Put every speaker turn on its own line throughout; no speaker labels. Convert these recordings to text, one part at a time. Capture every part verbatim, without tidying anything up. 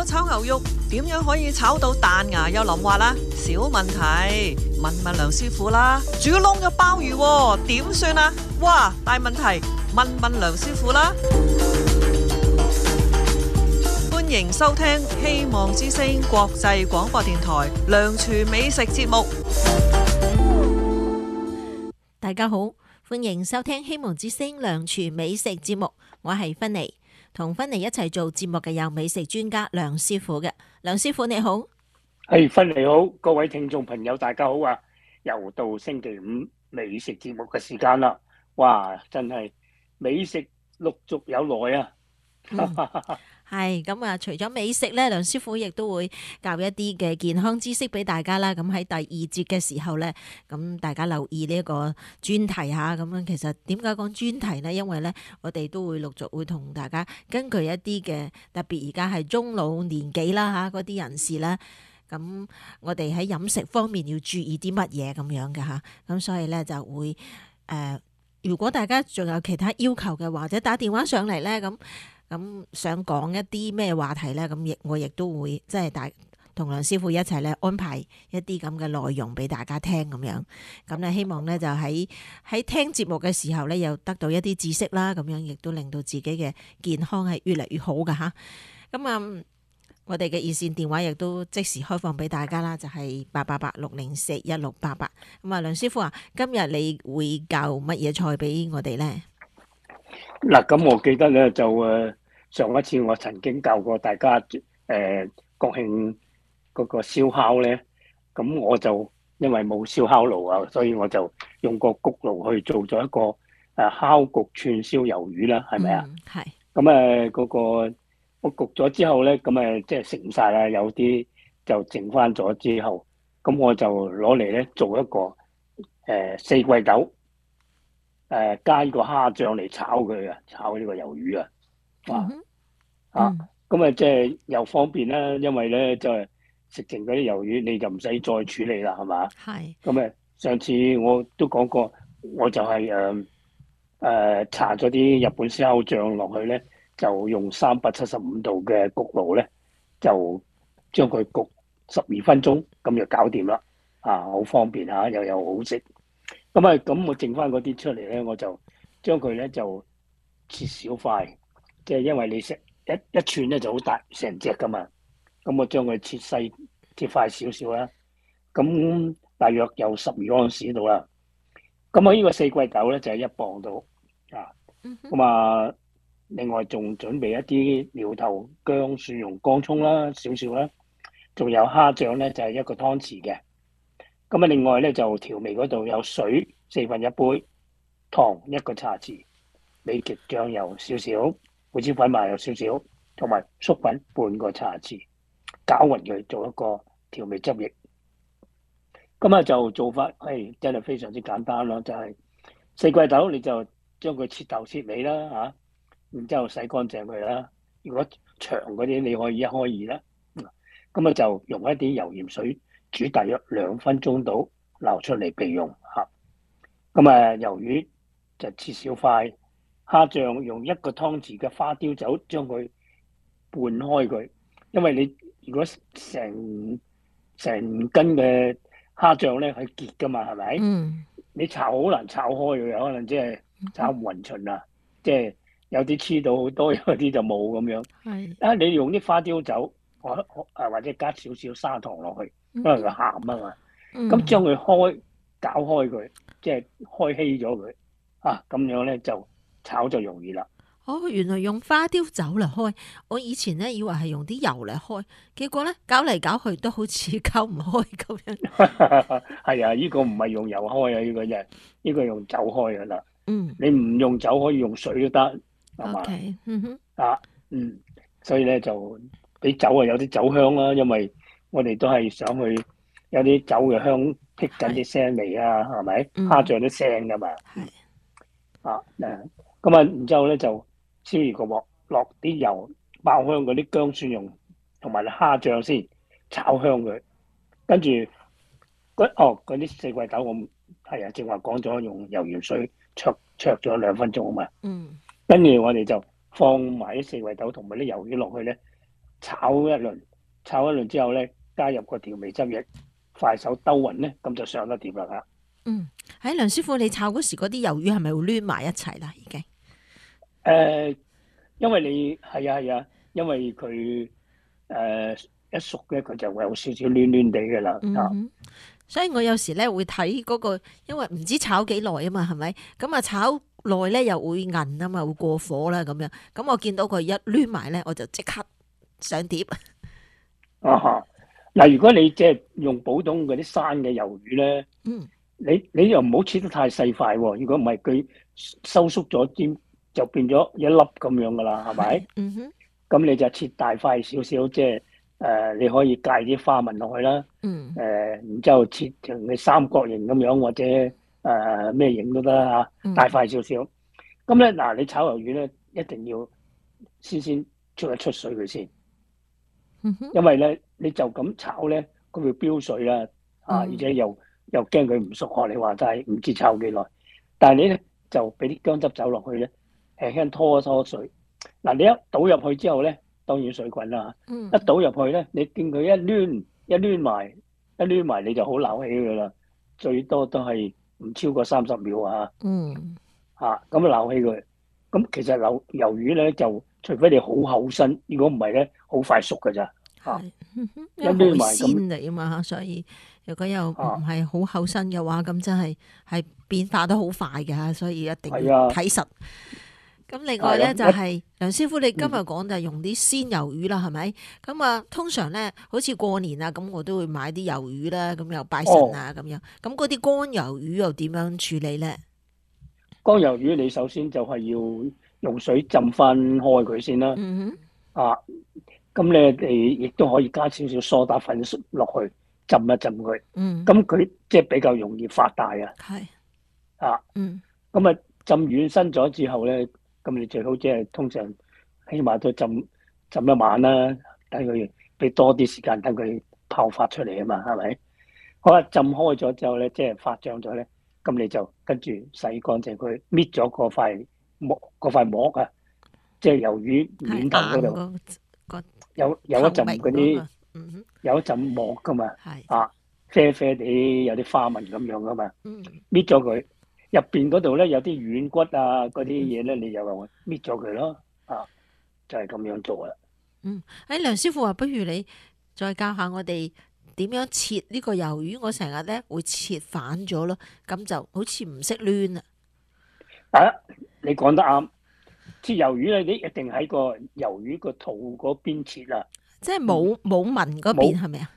咗炒牛肉，點樣可以炒到彈牙又腍滑啦？小問題，問問梁師傅啦。煮燶咗鮑魚喎，點算啊？哇，大問題，問問梁師傅啦。歡迎收聽希望之聲國際廣播電台梁廚美食節目。
大家好，歡迎收聽希望之聲梁廚美食節目，我係芬妮，同芬妮一齊做節目嘅有美食專家梁師傅嘅。梁師傅你好。
係，芬妮好，各位聽眾朋友大家好啊！又到星期五美食節目嘅時間啦，哇，真係美食陸續有來啊！
係咁啊！除咗美食咧，梁師傅亦都會教一啲嘅健康知識俾大家啦。咁喺第二節嘅時候咧，咁大家留意呢一個專題吓。咁樣其實點解講專題呢？因為咧，我哋都會陸續會同大家根據一啲嘅特別而家係中老年紀啦吓嗰啲人士咧，咁我哋喺飲食方面要注意啲乜嘢咁樣嘅吓。咁所以咧就會誒、呃，如果大家仲有其他要求嘅，或者打電話上嚟咧咁。咁想講一啲咩話題咧？咁亦我亦都會即係大同梁師傅一齊咧安排一啲咁嘅內容俾大家聽咁樣。咁咧希望咧就喺喺聽節目嘅時候咧，又得到一啲知識啦。咁樣亦都令到自己嘅健康係越嚟越好噶吓。咁啊，我哋嘅熱線電話亦都即時開放俾大家啦，就係八八八六零四一六八八。咁啊，梁師傅啊，今日你會教乜嘢菜俾我哋咧？
嗱，咁我記得咧就誒上一次我曾經教過大家誒、呃、國慶嗰個燒烤咧，咁我就因為冇燒烤爐啊，所以我就用個焗爐去做咗一個誒烤焗串燒魷魚啦，係咪啊？
係、嗯。
咁誒嗰個我焗咗之後咧，咁誒即係食唔晒啦，有啲就剩翻咗之後，咁我就攞嚟咧做一個誒、呃、四季豆。誒，加呢個蝦醬嚟炒佢啊，炒呢個魷魚啊，啊，啊，咁啊，即係又方便啦，因為咧就係食剩嗰啲魷魚，你就唔使再處理啦，係嘛？
係。
咁誒，上次我都講過，我就係誒誒搽咗啲日本燒烤醬落去咧，就用三百七十五度嘅焗爐咧，就將佢焗十二分鐘，咁就搞掂啦。啊，好方便吓，又又好食。咁啊，咁我剩翻嗰啲出嚟咧，我就將佢咧就切小塊，即係因為你食一一串咧就好大成隻噶嘛，咁我將佢切細切塊少少啦，咁大約有十二安士度啦。咁我呢個四季豆咧就係一磅到啊，咁啊，另外仲準備一啲苗頭薑、蒜蓉、乾葱啦，少少啦，仲有蝦醬咧就係一個湯匙嘅。咁啊，另外咧就調味嗰度有水四分一杯，糖一個茶匙，美極醬油少少，胡椒粉麻油少少，同埋粟粉半個茶匙，攪勻佢做一個調味汁液。咁啊就做法係真係非常之簡單咯，就係、是、四季豆你就將佢切頭切尾啦嚇、啊，然之後洗乾淨佢啦。如果長嗰啲你可以一開二啦，咁啊就用一啲油鹽水。煮大約兩分鐘到，撈出嚟備用嚇。咁啊，魷魚就切小塊，蝦醬用一個湯匙嘅花雕酒將佢拌開佢，因為你如果成成斤嘅蝦醬咧係結噶嘛，係咪？嗯。你炒好難炒開嘅，可能即係炒唔勻循啊，即係有啲黐到好多，有啲就冇咁樣。係。啊，你用啲花雕酒，或啊或者加少少砂糖落去。因為佢鹹啊嘛，咁將佢開攪開佢，即係開稀咗佢啊，咁樣咧就炒就容易啦。
哦，原來用花雕酒嚟開，我以前咧以為係用啲油嚟開，結果咧攪嚟攪去都好似攪唔開咁樣。
係啊，呢個唔係用油開啊，呢個啫，呢個用酒開噶啦。
嗯，
你唔用酒可以用水都得，係嘛？
嗯哼，
啊，嗯，所以咧就俾酒啊有啲酒香啦，因為。我哋都係想去有啲酒嘅香，剔緊啲腥味啊，係咪？蝦醬都腥噶嘛。啊，咁啊，然之後咧就燒熱個鑊，落啲油，爆香嗰啲薑蒜蓉同埋蝦醬先，炒香佢。跟住嗰哦嗰啲四季豆我係啊，正話講咗用油鹽水焯焯咗兩分鐘啊嘛。嗯。跟住我哋就放埋啲四季豆同埋啲魷魚落去咧。 炒一輪，炒一輪之後咧，加入個調味汁液，快手兜勻咧，咁就上得碟啦嚇。
嗯，喺梁師傅，你炒嗰時嗰啲魷魚係咪會攣埋一齊啦？已經
誒、呃，因為你係啊係啊，因為佢誒、呃、一熟咧，佢就會有少少攣攣地嘅啦嚇。
嗯，所以我有時咧會睇嗰個，因為唔知炒幾耐啊嘛，係咪？咁啊炒耐咧又會韌啊嘛，會過火啦咁樣。咁我見到佢一攣埋咧，我就即刻上碟。
啊哈！嗱，如果你即係用普通嗰啲生嘅魷魚咧，
嗯，
你你又唔好切得太細塊喎。如果唔係，佢收縮咗尖，就變咗一粒咁樣噶啦，係咪？
嗯哼，
咁你就切大塊少少，即係誒，你可以界啲花紋落去啦。
嗯，
誒、然之後切成你三角形咁樣，或者誒咩、形都得啦嚇，大塊少少。咁咧嗱，你炒魷魚咧，一定要先先出一出水佢先。
嗯哼，
因為咧，你就咁炒咧，佢會飆水啦，啊，而且又又驚佢唔熟，學你話齋，唔知炒幾耐。但係你咧就俾啲薑汁走落去咧，輕輕拖一拖水。嗱，你一倒入去之後咧，當然水滾啦。
嗯，
一倒入去咧，你見佢一攣一攣埋一攣埋，你就好撈起㗎啦。最多都係唔超過三十秒啊。
嗯，
嚇咁撈起佢。咁其實魷魷魚咧就除非你好厚身，如果唔係咧，好快熟㗎咋。
係，嗯哼，
一
因為海
攣埋咁
鮮嚟啊嘛，所以如果又唔係好厚身嘅話，咁真係係變化得好快㗎，所以一定
係啊
要睇實。咁另外咧
係啊
就係梁師傅，你今日講就係用啲鮮魷魚啦，係咪？咁啊，通常咧好似過年啊，咁我都會買啲魷魚啦，咁又拜神啊咁樣。咁嗰啲乾魷魚又點樣處理咧？
乾魷魚你首先就係要用水浸翻開佢先啦。
嗯
啊，咁咧你亦都可以加少少梳打粉落去浸一浸佢。
哼，嗯，
咁佢即係比較容易發大啊。
係，
啊，
嗯
咁啊浸軟身咗之後咧，咁你最好即係通常起碼都浸浸一晚啦，等佢俾多啲時間等佢泡發出嚟啊嘛，係咪？好啦，浸開咗之後咧，即係發脹咗咧，咁你就跟住洗乾淨佢，搣咗嗰塊膜嗰塊膜啊，即係魷魚
係
面頭嗰度
硬個個
有有一陣
透明嗰
嗰啲
個嗯哼，
有一陣膜噶嘛，
係，
啊啡啡地有啲花紋咁樣噶嘛，
嗯
搣咗佢入邊嗰度咧有啲軟骨啊嗰啲嘢咧，你就搣咗佢咯，啊就係咁樣做啦。
嗯，誒梁師傅話，不如你再教下我哋點樣切呢個魷魚？我成日咧會切反咗咯，咁就好似唔識攣啊。
啊，你講得啱，切魷魚咧，你一定喺個魷魚個肚嗰邊切啊。
即係冇冇紋嗰邊係咪啊？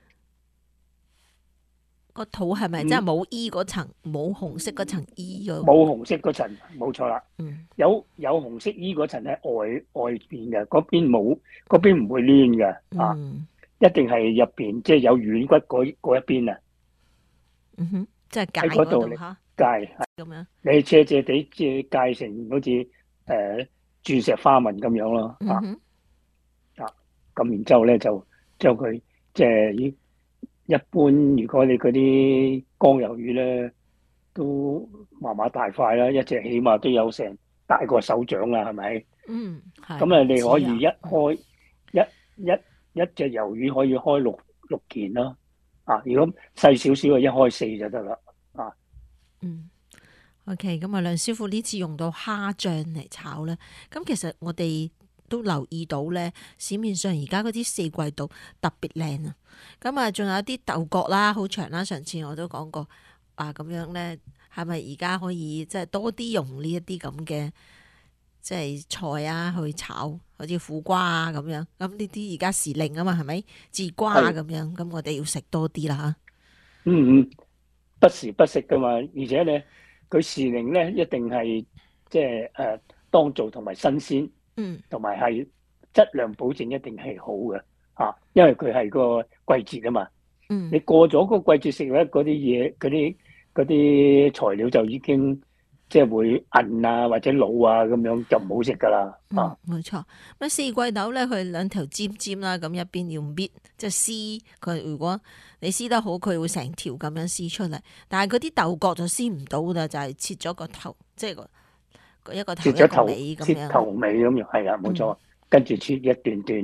個肚係咪即係冇衣嗰層，冇紅色嗰層衣嗰？
冇紅色嗰層，冇錯啦。
嗯，
有有紅色衣嗰層喺外外邊嘅，嗰邊冇，嗰邊唔會攣嘅啊。
嗯
一定係入邊即係有軟骨嗰嗰一邊啊。
嗯哼，即係界
喺嗰度
嗰度嚇，
界
咁樣。
你斜斜地即係界成好似誒鑽石花紋咁樣咯啊。
嗯哼，
咁然之後咧就將佢即係一一般，如果你嗰啲乾魷魚咧都麻麻大塊啦，一隻起碼都有成大個手掌啦，係咪？
嗯，係。
咁啊，你可以一
知啊
開一一一隻魷魚可以開六六件啦。啊，如果細少少嘅一開四就得啦。啊，
嗯，OK，咁啊，梁師傅呢次用到蝦醬嚟炒咧，咁其實我哋都留意到咧，市面上而家嗰啲四季豆特別靚啊，咁啊，仲有啲豆角啦，好長啦，上次我都講過啊，咁樣咧，係咪而家可以即係多啲用呢一啲咁嘅即係菜啊去炒，好似苦瓜啊咁樣，咁呢啲而家時令啊嘛，係咪？節瓜
係
咁樣，咁我哋要食多啲啦嚇。
嗯嗯，不時不食噶嘛，而且咧佢時令咧一定係即係誒當造同埋新鮮。
嗯
同埋係質量保證一定係好嘅啊，因為佢係個季節啊嘛。
嗯
你過咗嗰個季節食咧，嗰啲嘢嗰啲嗰啲材料就已經即係會韌啊或者老啊咁樣就唔好食噶啦啊。
嗯，冇錯。咁四季豆咧，佢兩條尖尖啦，咁一邊要搣，即係撕佢。如果你撕得好，佢會成條咁樣撕出嚟。但係嗰啲豆角就撕唔到噶，就係、是、切咗個頭，即係個一個頭一個
切咗頭
尾咁樣。
切頭尾咁樣係啊，冇錯。跟住切一段段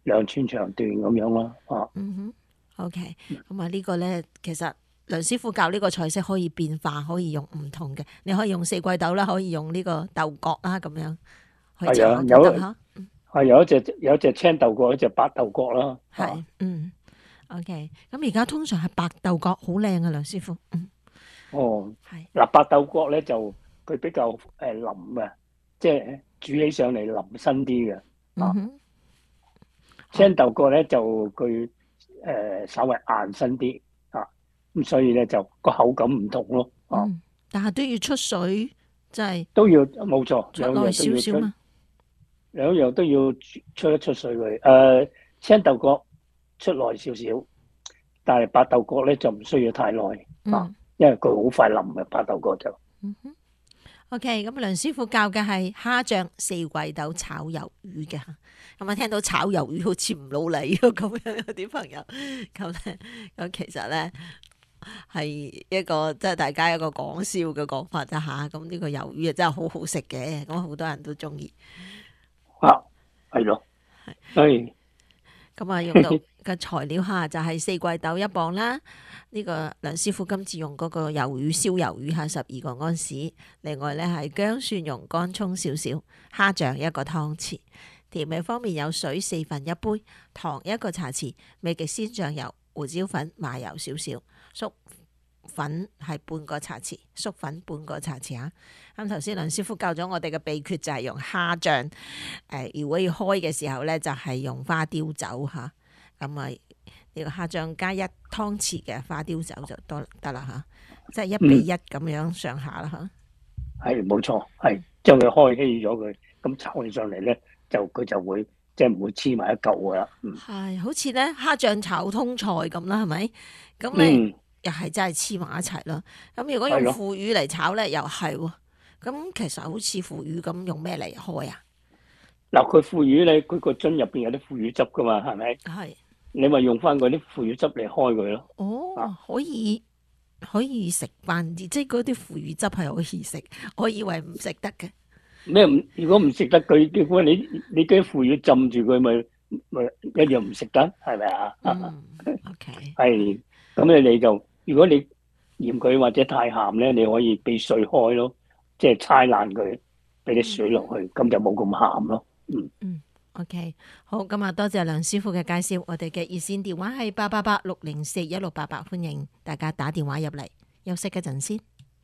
兩寸長段咁樣咯。啊，
嗯哼，OK，咁啊呢個咧，其實梁師傅教呢個菜式可以變化，可以用唔同嘅，你可以用四季豆啦，可以用呢個豆角啦，咁樣去
係啊，
炒都得
有
嚇。
係有一隻有一隻青豆角，一隻白豆角啦。
係，嗯，OK，咁而家通常係白豆角好靚啊，梁師傅。嗯，
哦，
係，
嗱，白豆角咧就佢比較誒腍嘅，即係煮起上嚟腍身啲嘅。啊，
嗯哼，
青豆角咧就佢誒稍微硬身啲。啊，咁所以咧就個口感唔同咯。啊，
嗯，但係都要出水，即係
都要冇錯，
出耐
兩樣都要出，
少少嘛。
兩樣都要出一出水佢。誒，青豆角出耐少少，但係白豆角咧就唔需要太耐。啊，
嗯
因為佢好快腍嘅白豆角就。
嗯哼，OK，咁梁師傅教嘅係蝦醬四季豆炒魷魚嘅，咁啊聽到炒魷魚好似唔老禮喎，咁樣有啲朋友咁咧，咁其實咧係一個即係大家一個講笑嘅講法啫吓，咁呢個魷魚啊真係好好食嘅，咁好多人都中意。
啊，係咯，係
咁啊，用到嘅材料嚇就係四季豆一磅啦。呢、個梁師傅今次用嗰個魷魚燒魷魚嚇十二個安士，另外咧係薑蒜蓉乾葱少少，蝦醬一個湯匙。調味方面有水四分一杯，糖一個茶匙，味極鮮醬油、胡椒粉、麻油少少，粟粉係半個茶匙，粟粉半個茶匙嚇。咁頭先梁師傅教咗我哋嘅秘訣就係用蝦醬，誒、呃、如果要開嘅時候咧就係用花雕酒嚇，咁啊呢個蝦醬加一湯匙嘅花雕酒就多得啦嚇，即係一比一咁樣上下啦嚇。
係冇錯，係將佢開稀咗佢，咁炒起上嚟咧就佢就會即係唔會黐埋一嚿噶啦。嗯，
係好似咧蝦醬炒通菜咁啦，係咪？咁你
嗯，
又係真係黐埋一齊啦。咁如果用
係咯
腐乳嚟炒咧，又係喎。咁其實好似腐乳咁，用咩嚟開啊？
嗱，佢腐乳咧，佢個樽入邊有啲腐乳汁噶嘛，係咪？
係。
你咪用翻嗰啲腐乳汁嚟開佢咯。
哦
啊，
可以可以食翻啲，即係嗰啲腐乳汁係可以食，我以為唔食得嘅。
咩唔？如果唔食得佢，結果你你啲腐乳浸住佢，咪咪一樣唔食得，係咪啊？
嗯，OK，
係，咁你你就如果你嫌佢或者太鹹咧，你可以俾水開咯，即係搓爛佢，俾啲水落去，咁就冇咁鹹咯。嗯，
嗯，OK，好，咁啊，多謝梁師傅嘅介紹。我哋嘅熱線電話係八八八六零四一六八八，歡迎大家打電話入嚟。休息一陣先。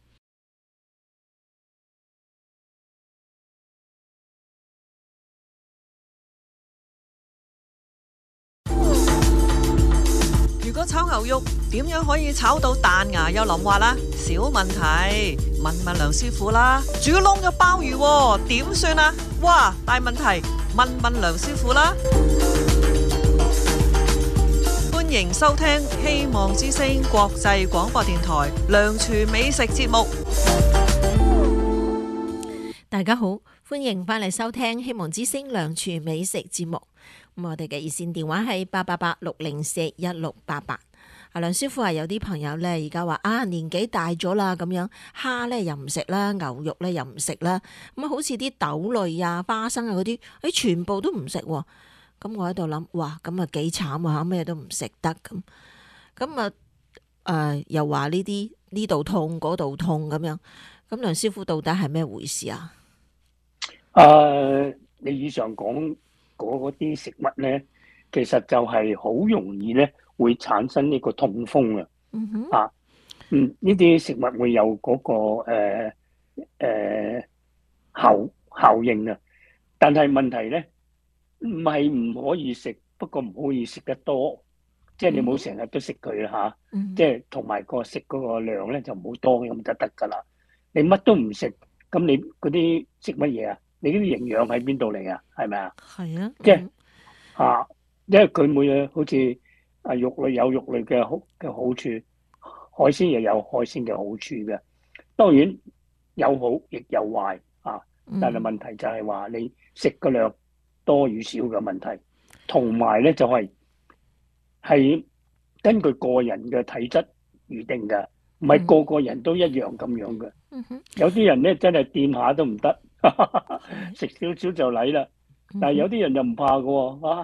如果炒牛肉點樣可以炒到彈牙又腍滑啦？小問題，問問梁師傅啦。煮燶咗鮑魚喎，點算啊？哇，大問題，問問梁師傅啦。歡迎收聽希望之聲國際廣播電台梁廚美食節目。
大家好，歡迎翻嚟收聽希望之聲梁廚美食節目。咁我哋嘅熱線電話係八八八六零四一六八八。阿梁師傅話有啲朋友咧，而家話啊年紀大咗啦，咁樣蝦咧又唔食啦，牛肉咧又唔食啦，咁啊好似啲豆類啊、花生啊嗰啲，誒全部都唔食喎。咁我喺度諗，哇，咁啊幾慘啊，咩都唔食得咁。咁啊誒又話呢啲呢度痛嗰度痛咁樣。咁梁師傅到底係咩回事啊？
誒，你以上講嗰啲食物咧，其實就係好容易咧會產生呢個痛風啊。
嗯哼，
啊，嗯，呢啲食物會有嗰個誒誒效效應啊。但係問題咧，唔係唔可以食，不過唔可以食得多，即係你冇成日都食佢啦嚇。
嗯
即係同埋個食嗰個量咧就唔好多咁就得㗎啦。你乜都唔食，咁你嗰啲食乜嘢啊？你呢啲營養喺邊度嚟啊？係咪啊？
係啊，
即係嚇，因為佢每樣好似啊肉類有肉類嘅好嘅好處，海鮮又有海鮮嘅好處嘅。當然有好亦有壞啊，但係問題就係話你食嘅量多與少嘅問題，同埋咧就係係根據個人嘅體質而定嘅，唔係個個人都一樣咁樣嘅。
嗯哼，
有啲人咧真係掂下都唔得，食少少就嚟啦。但係有啲人又唔怕嘅喎，啊，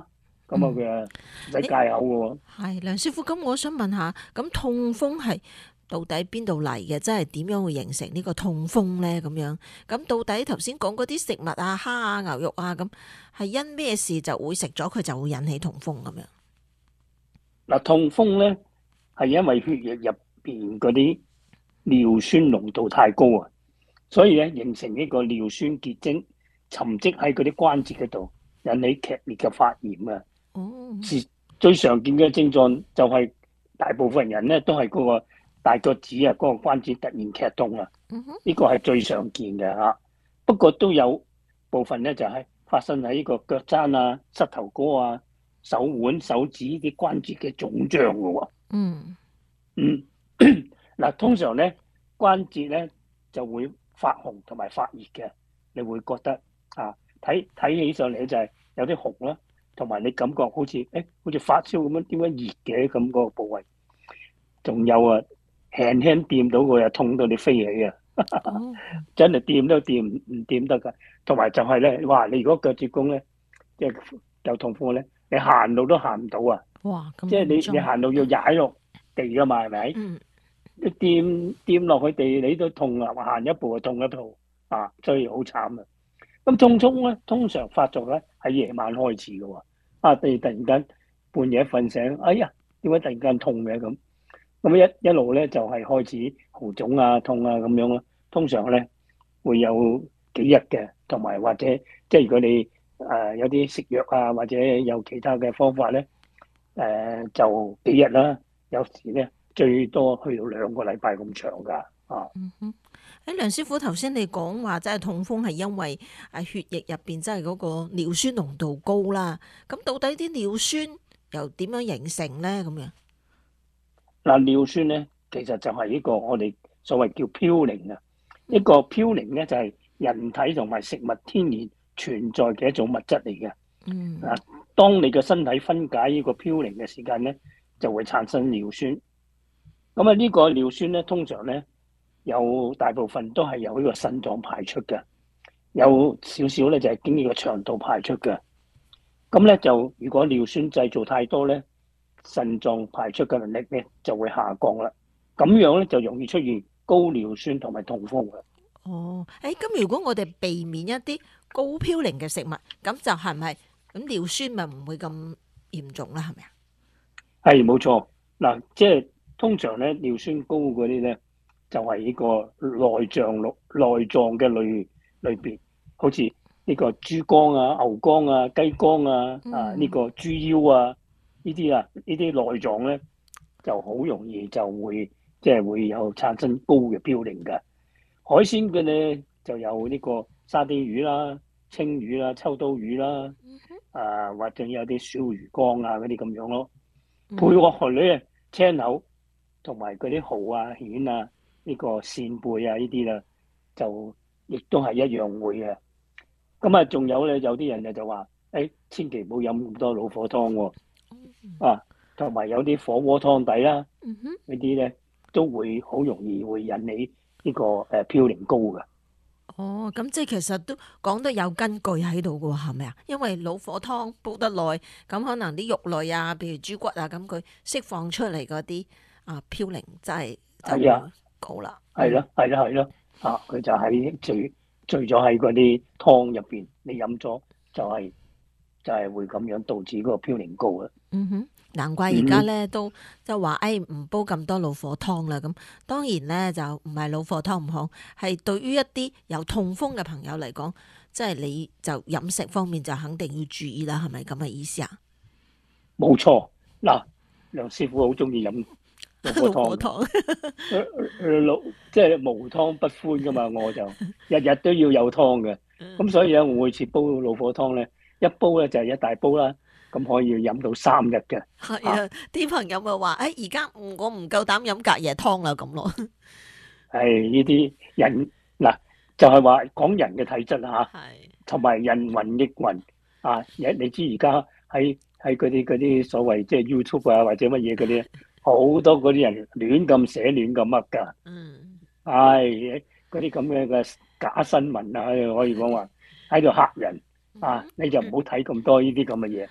咁啊佢啊唔使戒口嘅喎。
係梁師傅，咁我想問下，咁痛風係到底邊度嚟嘅？即係點樣會形成呢個痛風咧？咁樣咁到底頭先講嗰啲食物啊、蝦啊、牛肉啊，咁係因咩事就會食咗佢就會引起痛風咁樣？
嗱，痛風咧係因為血液入邊嗰啲尿酸濃度太高啊，所以咧形成呢個尿酸結晶沉積喺嗰啲關節嗰度，引起劇烈嘅發炎啊。
哦，
是最常見嘅症狀就係大部分人咧都係嗰個大腳趾啊，嗰個關節突然劇痛啊，
嗯哼，
呢個係最常見嘅嚇。不過都有部分咧就係發生喺呢個腳踭啊、膝頭哥啊、手腕、手指啲關節嘅腫脹嘅喎。
嗯
嗯，嗱，通常咧關節咧就會發紅同埋發熱嘅，你會覺得啊睇睇起上嚟就係有啲紅啦，同埋你感覺好似誒好似發燒咁樣，點解熱嘅咁嗰個部位？仲有啊，輕輕掂到佢啊，痛到你飛起啊！
哦，
真係掂都掂唔唔掂得㗎。同埋就係咧，哇！你如果腳趾公咧，即係有痛風咧，你行路都行唔到啊！
哇，咁
即係你
嚴重
你行路要踩落地㗎嘛，係咪？
嗯
你掂掂落去地，你都痛啊！行一步就痛一步啊，所以好慘啊！咁痛風咧，通常發作咧喺夜晚開始嘅喎。啊，突然突然間半夜瞓醒，哎呀，點解突然間痛嘅咁？咁一一路咧就係、是、開始紅腫啊、痛啊咁樣咯。通常咧會有幾日嘅，同埋或者即係如果你誒、呃、有啲食藥啊，或者有其他嘅方法咧，誒、呃、就幾日啦。有時咧最多去到兩個禮拜咁長噶啊。
嗯哼，誒梁師傅頭先你講話，即係痛風係因為誒血液入邊即係嗰個尿酸濃度高啦。咁到底啲尿酸又點樣形成咧？咁樣？
嗱，尿酸咧，其實就係呢個我哋所謂叫嘌呤啊。一個嘌呤咧就係人體同埋食物天然存在嘅一種物質嚟嘅。
嗯
啊，當你嘅身體分解呢個嘌呤嘅時間咧，就會產生尿酸。咁啊，呢個尿酸咧，通常咧有大部分都係由呢個腎臟排出嘅，有少少咧就係經呢個腸道排出嘅。咁咧就如果尿酸製造太多咧，腎臟排出嘅能力咧就會下降啦，咁樣咧就容易出現高尿酸同埋痛風嘅。
哦，誒咁如果我哋避免一啲高嘌呤嘅食物，咁就係咪咁尿酸咪唔會咁嚴重啦？係咪啊？
係冇錯，嗱，即係通常咧尿酸高嗰啲咧，就係呢個內臟內內臟嘅類類別，好似呢個豬肝啊、牛肝啊、雞肝啊、啊呢個豬腰啊。呢啲啊，呢啲內臟咧就好容易就會即係會有產生高嘅嘌呤嘅。海鮮嘅咧就有呢個沙丁魚啦、青魚啦、秋刀魚啦，啊或者有啲小魚乾啊嗰啲咁樣咯。配落去咧青口同埋嗰啲蠔啊、蜆啊、呢個扇貝啊呢啲啦，就亦都係一樣會嘅。咁啊，仲有咧有啲人咧就話：誒，千祈唔好飲咁多老火湯喎。啊，同埋有啲火鍋湯底啦，
嗯哼，
呢啲咧都會好容易會引起呢個誒嘌呤高嘅。
哦，咁即係其實都講得有根據喺度嘅喎，係咪啊？因為老火湯煲得耐，咁可能啲肉類啊，譬如豬骨啊，咁佢釋放出嚟嗰啲啊嘌呤真係就會高啦。
係咯，係咯，係咯，啊，佢就喺聚聚咗喺嗰啲湯入邊，你飲咗就係、是、就係、是、會咁樣導致嗰個嘌呤高嘅。
嗯哼，難怪而家咧都就話誒唔煲咁多老火湯啦。咁當然咧就唔係老火湯唔好，係對於一啲有痛風嘅朋友嚟講，即係你就飲食方面就肯定要注意啦。係咪咁嘅意思啊？
冇錯，嗱，梁師傅好中意飲老火湯，
老火湯
老即係無湯不歡噶嘛，我就日日都要有湯嘅。咁所以咧，我每次煲老火湯咧，一煲咧就係一大煲啦。咁可以飲到三日嘅。
係啊，啲朋友咪話，誒而家我唔夠膽飲隔夜湯啦咁咯。
係呢啲人嗱，就係話講人嘅體質嚇，
係
同埋人云亦云啊！你你知而家喺喺嗰啲嗰啲所謂即係 YouTube 啊或者乜嘢嗰啲，好多嗰啲人亂咁寫亂咁噏㗎。
嗯。
唉，嗰啲咁嘅嘅假新聞啊，可以講話喺度嚇人啊！你就唔好睇咁多呢啲咁嘅嘢。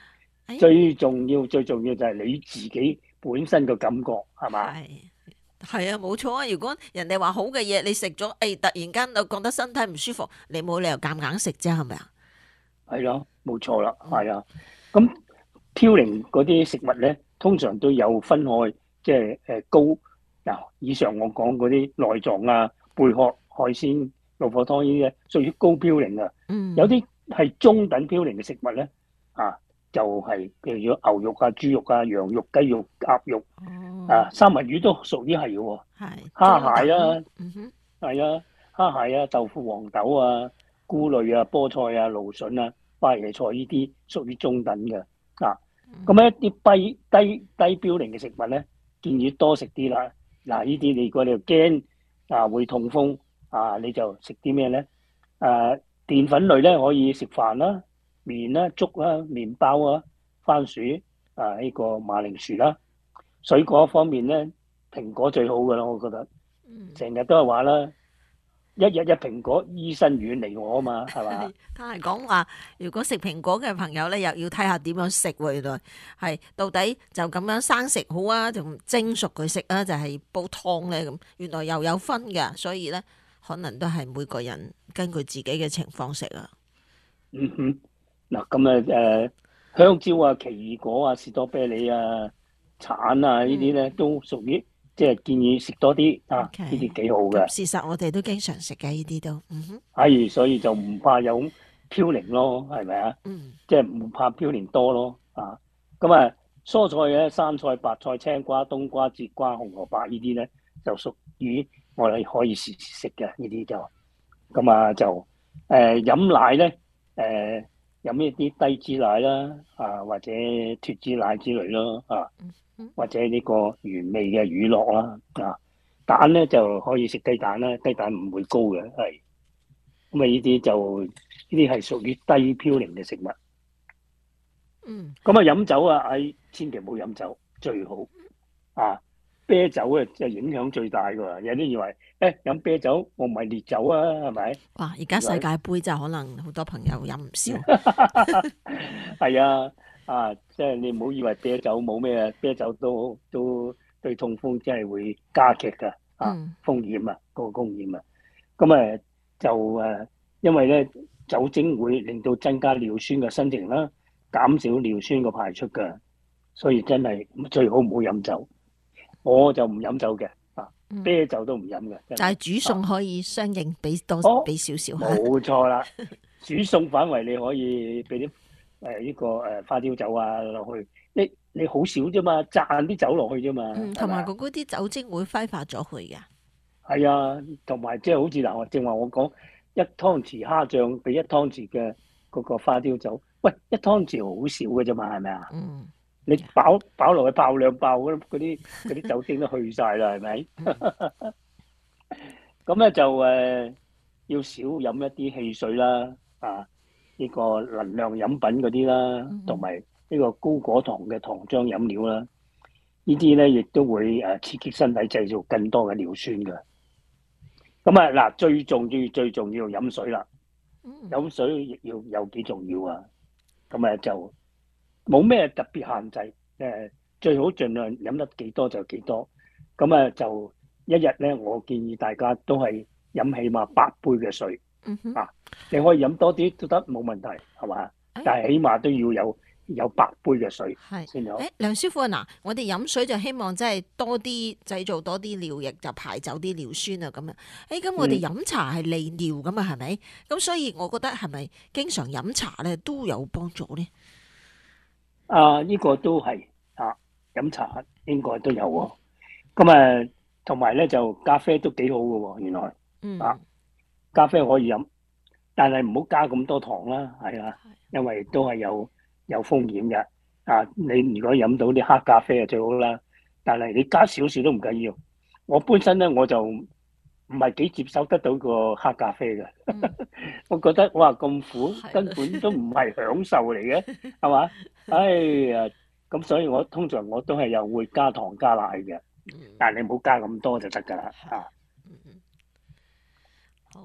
誒
最重要最重要就係你自己本身嘅感覺係嘛？
係係啊，冇錯啊！如果人哋話好嘅嘢，你食咗，誒突然間就覺得身體唔舒服，你冇理由夾硬食啫，係咪啊？
係咯，冇錯啦，
嗯
係啊。咁嘌呤嗰啲食物咧，通常都有分開，即係誒高嗱，以上我講嗰啲內臟啊、貝殼、海鮮、老火湯呢啲咧，屬於高嘌呤啊。
嗯，
有啲係中等嘌呤嘅食物咧，啊，就係譬如牛肉啊、豬肉啊、羊肉、雞肉、鴨肉
哦，
啊、三文魚都屬於係嘅喎。
係
蝦蟹
中
啦，
等嗯哼，
係啊，蝦蟹啊、豆腐、黃豆啊、菇類啊、菠菜啊、蘆筍啊、花椰菜呢啲屬於中等嘅啊。咁一啲低低低嘌呤嘅食物咧，建議多食啲啦。嗱，呢啲你如果你又驚啊會痛風啊，你就食啲咩咧？誒澱粉類咧可以食飯啦、麵啦、粥啦、麵包啊、番薯啊呢個馬鈴薯啦。水果方面咧，蘋果最好噶啦，我覺得。
嗯。
成日都係話啦，一日一蘋果，醫生遠離我啊嘛，係嘛？
佢係講話，如果食蘋果嘅朋友咧，又要睇下點樣食喎。原來係到底就咁樣生食好啊，就蒸熟佢食啊，就係煲湯咧咁。原來又有分嘅，所以咧可能都係每個人根據自己嘅情況食啊。
嗯哼，嗱咁啊誒，香蕉啊、奇異果啊、士多啤梨啊、橙啊呢啲咧，都屬於即係建議食多啲啊，
OK
呢啲幾好嘅。
咁事實我哋都經常食嘅呢啲都，嗯哼，
係，所以就唔怕有嘌呤咯，係咪啊？
嗯
即係唔怕嘌呤多咯啊。咁啊，蔬菜嘅生菜、白菜、青瓜、冬瓜、節瓜、紅蘿蔔呢啲咧，就屬於我哋可以時時食嘅呢啲就。咁啊就誒、呃、飲奶咧誒飲一啲低脂奶啦啊，或者脫脂奶之類咯啊，或者呢個原味嘅乳酪啦啊。蛋咧就可以食雞蛋啦，雞蛋唔會高嘅係。咁啊呢啲就呢啲係屬於低嘌呤嘅食物。
嗯，
咁啊飲酒啊，唉，千祈唔好飲酒最好啊！啤酒啊，即係影響最大㗎喎。有啲以為誒飲啤酒，我唔係烈酒啊，係咪？
哇！而家世界盃就可能好多朋友飲唔少，
係啊，啊，即係你唔好以為啤酒冇咩啊，啤酒都都對痛風真係會加劇㗎啊
嗯
風險啊，嗰個風險啊。咁誒就誒，因為咧酒精會令到增加尿酸嘅生成啦，減少尿酸嘅排出㗎，所以真係最好唔好飲酒。我就唔飲酒嘅，啊，啤酒都唔飲嘅。
就係煮餸可以相應俾多
哦
俾少少。
冇錯啦，煮餸反為你可以俾啲誒呢個誒花雕酒啊落去，你你好少啫嘛，賺啲酒落去啫嘛。
嗯，同埋嗰嗰啲酒精會揮發咗佢嘅。
係啊，同埋即係好似嗱，我正話我講一湯匙蝦醬俾一湯匙嘅嗰個花雕酒，喂，一湯匙好少嘅啫嘛，係咪啊？
嗯。
你飽飽落去爆兩爆嗰啲嗰啲酒精都去晒啦，係咪？咁咧就誒、呃、要少飲一啲汽水啦，啊呢、這個能量飲品嗰啲啦，同埋呢個高果糖嘅糖漿飲料啦，呢啲咧亦都會誒刺激身體製造更多嘅尿酸㗎。咁啊嗱，最重要最重要飲水啦，飲水亦要有幾重要啊！咁啊就〜冇咩特別限制，誒最好盡量飲得幾多就幾多。咁啊就一日咧，我建議大家都係飲起碼八杯嘅水。
嗯哼，
啊，你可以飲多啲都得，冇問題，係嘛？但係起碼都要有有八杯嘅水
係
先好。
誒，梁師傅啊，嗱，我哋飲水就希望即係多啲製造多啲尿液，就排走啲尿酸啊咁啊。誒，咁我哋飲茶係利尿噶嘛，係咪？咁所以我覺得係咪經常飲茶咧都有幫助咧？
啊！呢、這個都係啊，飲茶應該都有喎。咁啊，同埋咧就咖啡都幾好嘅喎。原來、
嗯、
啊，咖啡可以飲，但係唔好加咁多糖啦，係啦，因為都係有有風險嘅。啊，你如果飲到啲黑咖啡就最好啦，但係你加少少都唔緊要。我本身咧我就唔係幾接受得到個黑咖啡嘅，嗯、我覺得哇咁苦，根本都唔係享受嚟嘅，係嘛？哎呀，咁所以我通常我都係又會加糖加奶嘅，但係你唔好加咁多就得㗎啦。啊，
好，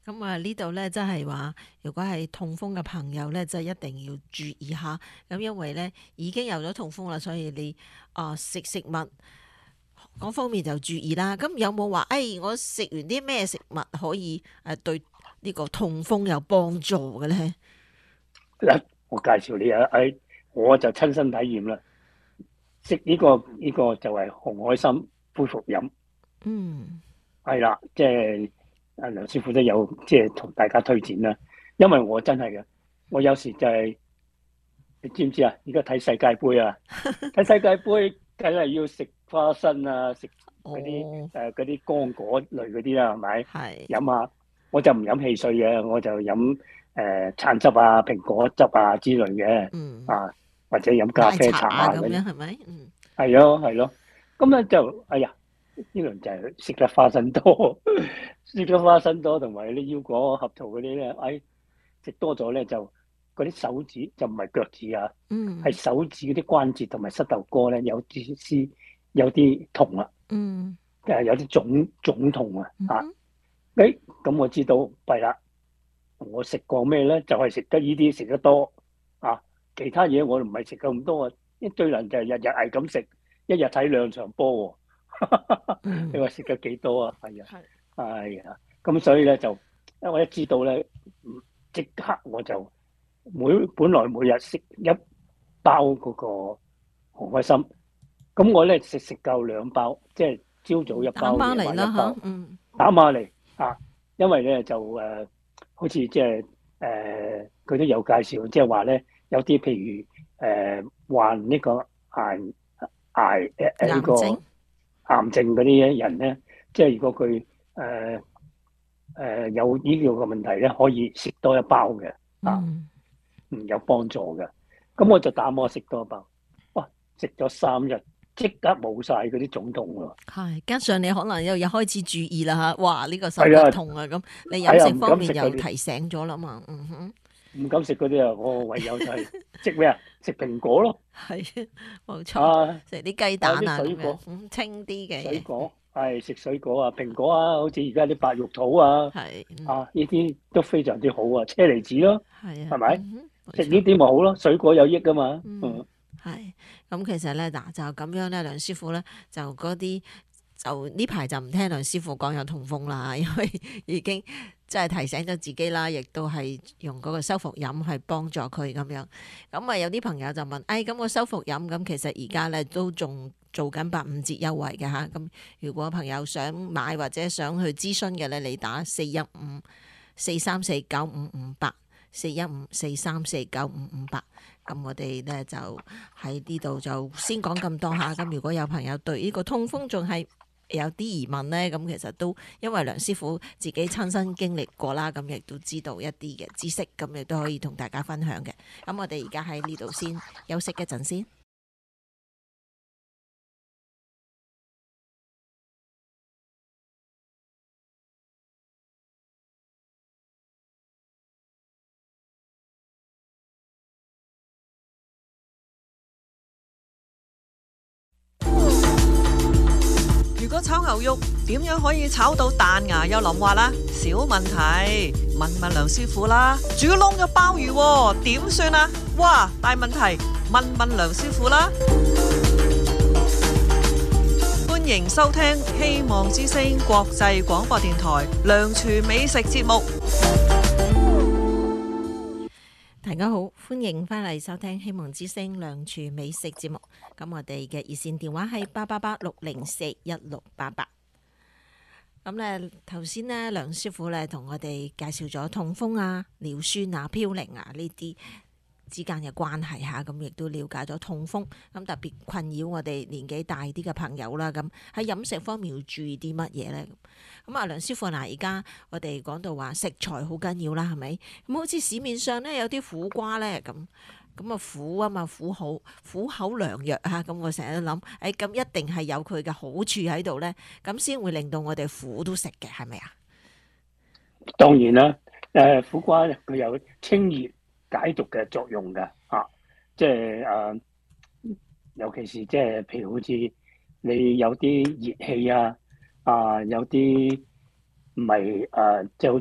咁啊呢度咧，真係話，如果係痛風嘅朋友咧，真係一定要注意下。咁因為咧已經有咗痛風啦，所以你啊、呃、食食物嗰方面就注意啦。咁有冇話，誒、哎、我食完啲咩食物可以誒對呢個痛風有幫助嘅咧？
嗱，我介紹你啊，誒，我就親身體驗啦。食呢、個呢、個就係紅海參恢復飲，
嗯
係啦，即係阿梁師傅都有即係同大家推薦啦。因為我真係嘅，我有時就係、你知唔知啊？而家睇世界盃啊，睇世界盃梗係要食花生啊，食嗰啲
哦
誒嗰啲乾果類嗰啲啦，係咪？
係
飲下，我就唔飲汽水嘅，我就飲誒橙汁啊、蘋果汁啊之類嘅，
嗯
啊或者飲咖啡茶
奶茶咁
啊嗰啲，
樣係咪？嗯
係咯係咯。咁咧就哎呀，呢輪就係食得花生多，食得花生多同埋啲腰果、合桃嗰啲咧，哎食多咗咧就嗰啲手指就唔係腳趾啊，
嗯
係手指嗰啲關節同埋膝頭哥咧有啲絲有啲痛啊，
嗯
誒有啲腫腫痛啊啊！
嗯哼
誒咁我知道弊啦，我食過咩咧？就係、食得呢啲食得多啊，其他嘢我唔係食咁多啊。一最難就係日日係咁食，一日睇兩場波喎。
嗯
你話食得幾多啊？係啊，
係
係啊。咁所以咧就，因為我一知道咧，即刻我就每本來每日食一包嗰個紅海參，咁我咧食食夠兩包，即係朝早一
打
包，夜
孖嚟啦
晚一包
嚇，。嗯
打馬嚟啊，因為咧就誒、呃，好似即係誒，佢都有介紹，即係話咧有啲譬如誒、呃、患呢個癌癌誒誒呢個
癌症
癌症嗰啲人咧，即係如果佢誒誒有呢個嘅問題咧，可以食多一包嘅啊，
嗯
嗯有幫助嘅。咁我就打孖食多一包，哇！食咗三日，即刻冇晒嗰啲腫痛喎。
係，加上你可能又又開始注意啦嚇，哇！呢、個手
係啊
腳痛啊，咁你
係啊
飲食方
唔敢
面又
食嗰啲
提醒咗啦嘛，嗯哼，
唔敢食嗰啲啊，我唯有就係食咩啊？食蘋果咯，
係冇錯，
啊，
食啲雞蛋啊咁
啊啲水果
樣，嗯清啲嘅嘢，
水果係食水果啊，蘋果啊，好似而家啲白玉桃啊，
係嗯
啊呢啲都非常之好啊，車厘子咯，
係啊，
係咪
嗯哼冇
食呢
錯
啲咪好咯，水果有益噶嘛，
嗯
嗯，
係，咁其實咧嗱就咁樣咧，梁師傅咧就嗰啲就呢排就唔聽梁師傅講有痛風啦，因為已經即係提醒咗自己啦，亦都係用嗰個修復飲去幫助佢咁樣。咁啊有啲朋友就問，誒咁個修復飲咁其實而家咧都仲做緊八五折優惠嘅嚇。咁如果朋友想買或者想去諮詢嘅咧，你打四一五四三四九五五八。四一五四三四九五五八，咁我哋咧就喺呢度就先講咁多下。咁如果有朋友對呢個痛風仲係有啲疑問咧，咁其實都因為梁師傅自己親身經歷過啦，咁亦都知道一啲嘅知識，咁亦都可以同大家分享嘅。咁我哋而家喺呢度先休息一陣先。
如果炒牛肉點樣可以炒到彈牙又淋滑啦？小問題，問問梁師傅啦。煮燶咗鮑魚喎，點算啊？哇，大問題，問問梁師傅啦。歡迎收聽希望之聲國際廣播電台梁廚美食節目。
大家好，歡迎翻嚟收聽希望之聲梁廚美食節目。咁我哋嘅熱線電話係八八八六零四一六八八。咁咧頭先呢，梁師傅咧同我哋介紹咗痛風啊、尿酸啊、嘌呤啊呢啲之間嘅關係嚇，咁亦都了解咗痛風，咁特別困擾我哋年紀大啲嘅朋友啦。咁喺飲食方面要注意啲乜嘢咧？咁啊，梁師傅嗱，而家我哋講到話食材好緊要啦，係咪？咁好似市面上咧有啲苦瓜咧，咁咁啊苦啊嘛，苦好苦口良藥嚇。咁我成日都諗，誒咁一定係有佢嘅好處喺度咧，咁先會令到我哋苦都食嘅，係咪啊？
當然啦，誒苦瓜佢有清熱解毒嘅作用㗎，啊，即係誒，尤其是即係譬如好似你有啲熱氣啊，啊有啲唔係誒，即係好似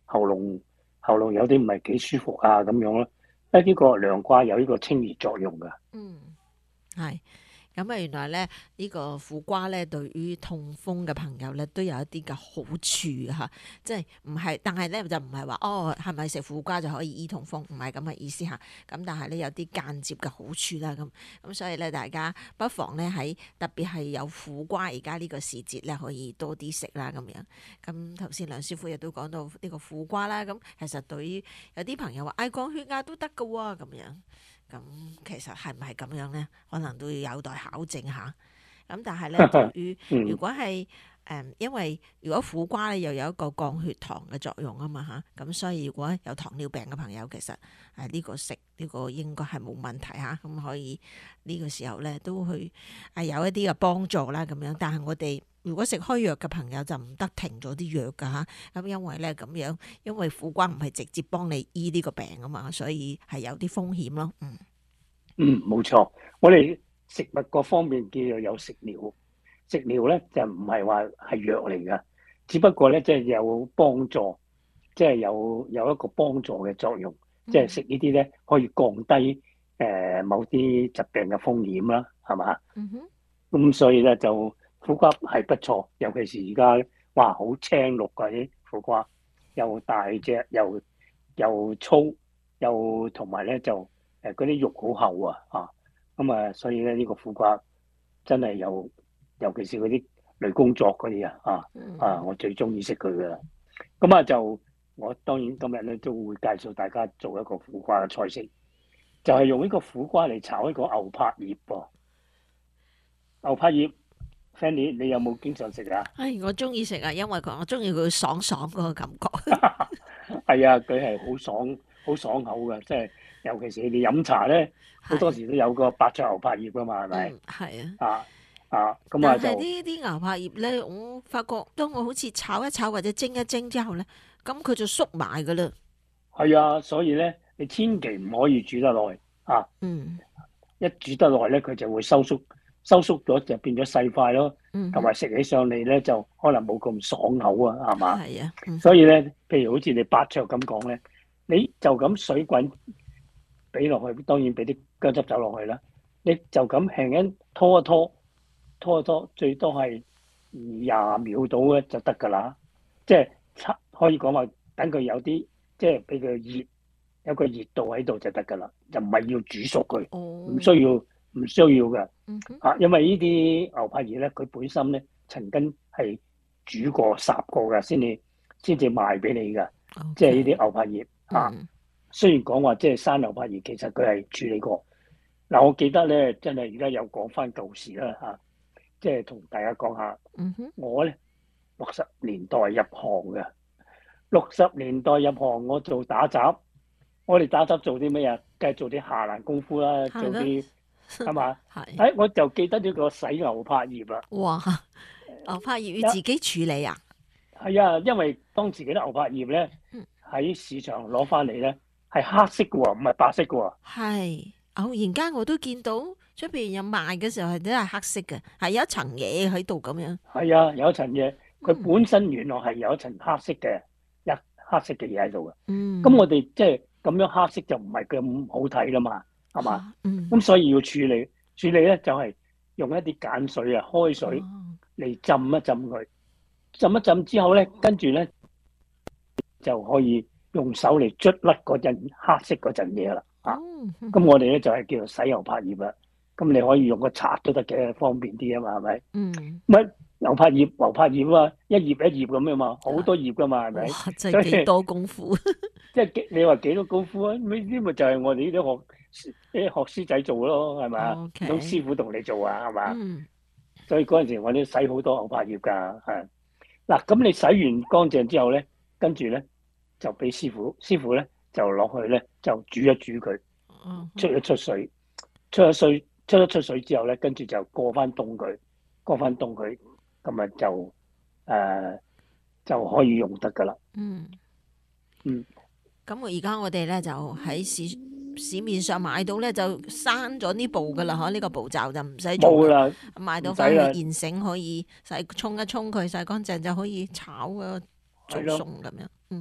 喉嚨喉嚨有啲唔係幾舒服啊咁樣咯。因為呢個涼瓜有呢個清熱作用㗎。
嗯，係。咁啊，原來咧呢個苦瓜咧，對於痛風嘅朋友咧，都有一啲嘅好處嚇，即係唔係？但係咧就唔係話哦，係咪食苦瓜就可以醫痛風？唔係咁嘅意思嚇。咁但係咧有啲間接嘅好處啦，咁咁所以咧大家不妨咧喺特別係有苦瓜而家呢個時節咧，可以多啲食啦咁樣。咁頭先梁師傅亦都講到呢個苦瓜啦，咁其實對於有啲朋友話唉降血壓都得㗎喎咁樣。咁其實係唔係咁樣咧？可能都要有待考證下。咁但係咧，對於如果係誒、嗯，因為如果苦瓜咧又有一個降血糖嘅作用啊嘛嚇，咁所以如果有糖尿病嘅朋友，其實誒呢、啊呢個食呢、呢個應該係冇問題嚇，咁、啊、可以呢個時候咧都去係有一啲嘅幫助啦咁樣。但係我哋如果食開藥嘅朋友就唔得停咗啲藥㗎嚇，咁因為咧咁樣，因為苦瓜唔係直接幫你醫呢個病啊嘛，所以係有啲風險咯。嗯，
嗯，冇錯，我哋食物各方面叫做有食療，食療咧就唔係話係藥嚟㗎，只不過咧即係有幫助，即係有有一個幫助嘅作用，即係食呢啲咧可以降低誒某啲疾病嘅風險啦，係嘛？
嗯哼，
咁所以咧就苦瓜係不錯，尤其是而家哇好青綠嗰啲苦瓜，又大隻又又粗，又同埋咧就誒嗰啲肉好厚啊啊！咁啊，所以咧呢個苦瓜真係有，尤其是嗰啲女工作嗰啲啊啊啊，我最中意食佢噶啦。咁啊就我當然今日咧都會介紹大家做一個苦瓜嘅菜式，就係用呢個苦瓜嚟炒一個牛柏葉噃。牛柏葉 ，Fanny 你有冇經常食啊？
唉，我中意食啊，因為佢我中意佢爽爽嗰個感覺。
係啊，佢係好爽，好爽口嘅，即係尤其是你飲茶咧，好多時都有個白灼牛柏葉噶嘛，係咪？
嗯，係
啊
啊。
啊，咁啊就
但係呢啲牛柏葉咧，我發覺當我好似炒一炒或者蒸一蒸之後咧，咁佢就縮埋噶啦。
係啊，所以咧你千祈唔可以煮得耐啊！
嗯，
一煮得耐咧，佢就會收縮，收縮咗就變咗細塊咯，
嗯，
同埋食起上嚟咧就可能冇咁爽口啊，係嘛？
係啊，嗯、
所以咧，譬如好似你白灼咁講咧，你就咁水滾俾落去，當然俾啲薑汁走落去啦。你就咁輕輕拖一拖，拖一拖，最多係廿秒到咧就得㗎啦。即係可以講話等佢有啲，即係俾佢熱，有個熱度喺度就得㗎啦，就唔係要煮熟佢，唔、哦、需要唔需要嘅。
嗯、
啊，因為呢啲牛柏葉咧，佢本身咧曾經係煮過、烚過嘅，先至先至賣俾你嘅。Okay. 即係呢啲牛柏葉啊。嗯、雖然講話即係生牛柏葉，其實佢係處理過。嗱、啊，我記得咧，真係而家有講翻舊時啦嚇，即係同大家講下。
嗯、哼
我咧六十年代入行嘅，六十年代入行我做打雜，我哋打雜做啲咩啊？梗係做啲下欄功夫啦，做啲係嘛？係。誒，我就記得呢個洗牛柏葉啦。
哇！牛柏葉要自己處理啊？
係啊，因為當時嗰啲牛柏葉咧喺市場攞翻嚟咧係黑色嘅喎，唔係白色嘅喎。
係。偶然間我都見到出邊有賣嘅時候係都係黑色嘅，係有一層嘢喺度咁樣。係
啊，有一層嘢，佢本身原來係有一層黑色嘅一、嗯、黑色嘅嘢喺度嘅。嗯。咁我哋即係咁樣黑色就唔係咁好睇啦嘛，係嘛？啊？嗯。咁所以要處理處理咧，就係用一啲鹼水啊，開水嚟浸一浸佢，浸一浸之後咧，跟住咧就可以用手嚟捽甩嗰陣黑色嗰陣嘢啦。啊，咁我哋咧就係叫做洗牛柏葉啦。咁你可以用個刷都得嘅，方便啲啊嘛，係咪？嗯。乜牛柏葉、牛柏葉啊，一葉一葉咁樣嘛，好多葉噶嘛，係咪？
哇，真係幾多功夫。
即係你話幾多功夫啊？呢啲咪就係我哋呢啲學啲學師仔做咯，係咪啊？咁 Okay. 師傅同你做啊，係嘛？嗯。所以嗰陣時我哋洗好多牛柏葉㗎，係。嗱，咁你洗完乾淨之後咧，跟住咧就俾師傅，師傅咧。就落去咧，就煮一煮佢，出一出水，出咗水，出咗出水之後咧，跟住就過翻凍佢，過翻凍佢，咁啊就誒、呃、就可以用得噶啦。嗯嗯，
咁我而家我哋咧就喺市市面上買到咧就刪咗呢步噶啦，嗬，呢個步驟就唔使做啦，買到翻去現成可以洗沖一沖佢洗乾淨就可以炒啊做餸咁樣。嗯。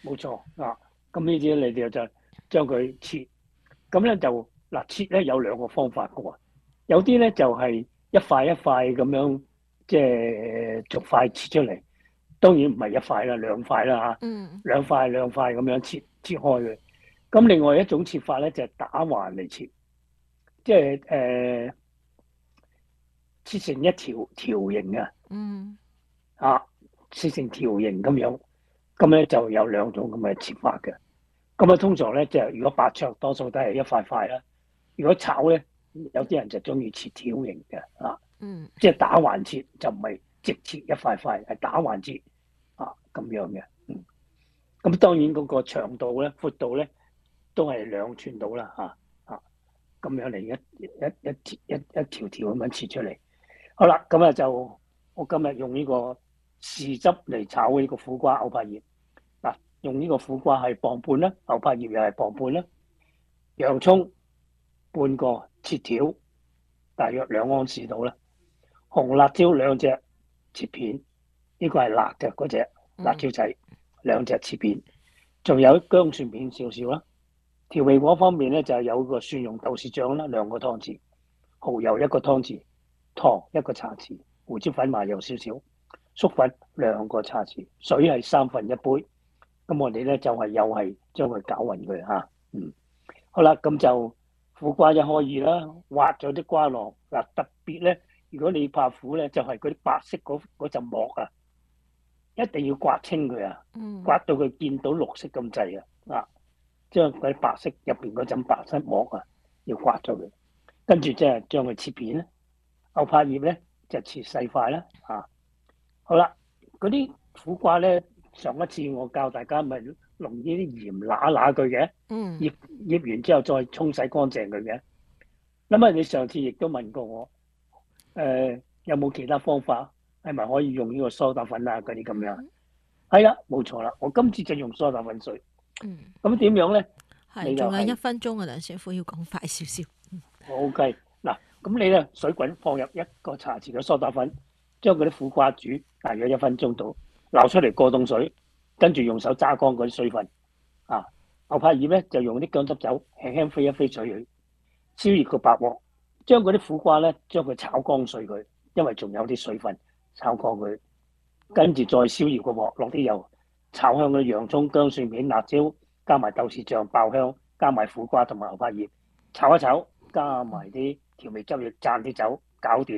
冇錯啊。咁呢啲你哋就將佢切，咁咧就嗱切咧有兩個方法嘅喎，有啲咧就係、是、一塊一塊咁樣，即係逐塊切出嚟。當然唔係一塊啦，兩塊啦嚇，
嗯
兩塊兩塊咁樣切切開佢。咁另外一種切法咧就係、是、打橫嚟切，即係誒、呃、切成一條條形啊，
嗯
啊切成條形咁樣，咁咧就有兩種咁嘅切法嘅。咁啊通常咧就係、如果白灼多數都係一塊塊啦，如果炒咧有啲人就中意切條形嘅啊，
嗯
即係打橫切就唔係直切一塊塊，係打橫切啊咁樣嘅。嗯，咁當然嗰個長度咧、闊度咧都係兩寸到啦嚇啊，咁樣嚟一一一一一一條條咁樣切出嚟。好啦，咁啊就我今日用呢個豉汁嚟炒呢個苦瓜牛柏葉。嗱，用呢個苦瓜係磅半啦，牛柏葉又係磅半啦，洋葱半個切條，大約兩安士到啦。紅辣椒兩隻切片，呢、這個係辣嘅嗰隻辣椒仔，兩隻切片，仲有薑蒜片少少啦。調味嗰方面咧就係有個蒜蓉豆豉醬啦，兩個湯匙，蠔油一個湯匙，糖一個茶匙，胡椒粉麻油少少，粟粉兩個茶匙，水係三分一杯。咁我哋咧就係、是、又係將佢攪勻佢嚇，嗯，好啦，咁就苦瓜一開二啦，挖咗啲瓜囊嗱，特別咧，如果你怕苦咧，就係嗰啲白色嗰嗰陣膜啊，一定要刮清佢啊，刮到佢見到綠色咁滯啊，啊，將嗰啲白色入邊嗰陣白色膜啊，要刮咗佢，跟住即係將佢切片咧，牛柏葉咧就切細塊啦，啊，好啦，嗰啲苦瓜咧。上一次我教大家咪用呢啲鹽揦揦佢嘅，醃醃完之後再沖洗乾淨佢嘅。咁啊，你上次亦都問過我，誒、呃、有冇其他方法係咪可以用呢個梳打粉啊嗰啲咁樣？係啦，冇錯啦，我今次就用梳打粉水。嗯，咁點樣咧？
係，仲有一分鐘啊，梁師傅要講快少少。
O K，嗱，咁你咧水滾放入一個茶匙嘅梳打粉，將嗰啲苦瓜煮大約一分鐘到。撈出嚟過凍水，跟住用手揸乾嗰啲水分。啊，牛柏葉咧就用啲薑汁酒輕輕飛一飛水佢，燒熱個白鑊，將嗰啲苦瓜咧將佢炒乾水佢，因為仲有啲水分，炒乾佢，跟住再燒熱個鑊，落啲油，炒香嗰啲洋葱、薑蒜片、辣椒，加埋豆豉醬爆香，加埋苦瓜同埋牛柏葉，炒一炒，加埋啲調味汁，要讚啲酒，搞掂。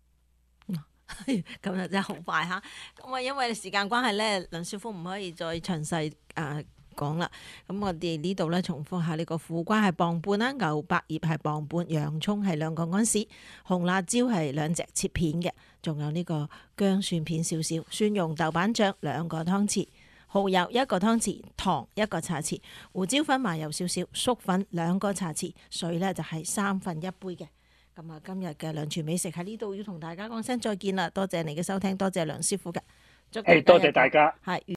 咁啊真係好快嚇！咁啊因為時間關係咧，梁師傅唔可以再詳細誒講啦。咁我哋呢度咧重複下，呢個苦瓜係磅半啦，牛柏葉係磅半，洋葱係兩個安士，紅辣椒係兩隻切片嘅，仲有呢個薑蒜片少少，蒜蓉豆瓣醬兩個湯匙，蠔油一個湯匙，糖一個茶匙，胡椒粉麻油少少，粟粉兩個茶匙，水咧就係三分一杯嘅。咁啊，今日嘅梁廚美食喺呢度要同大家講聲再見啦，多謝你嘅收聽，多謝梁師傅嘅，祝大家
多謝大家，
係。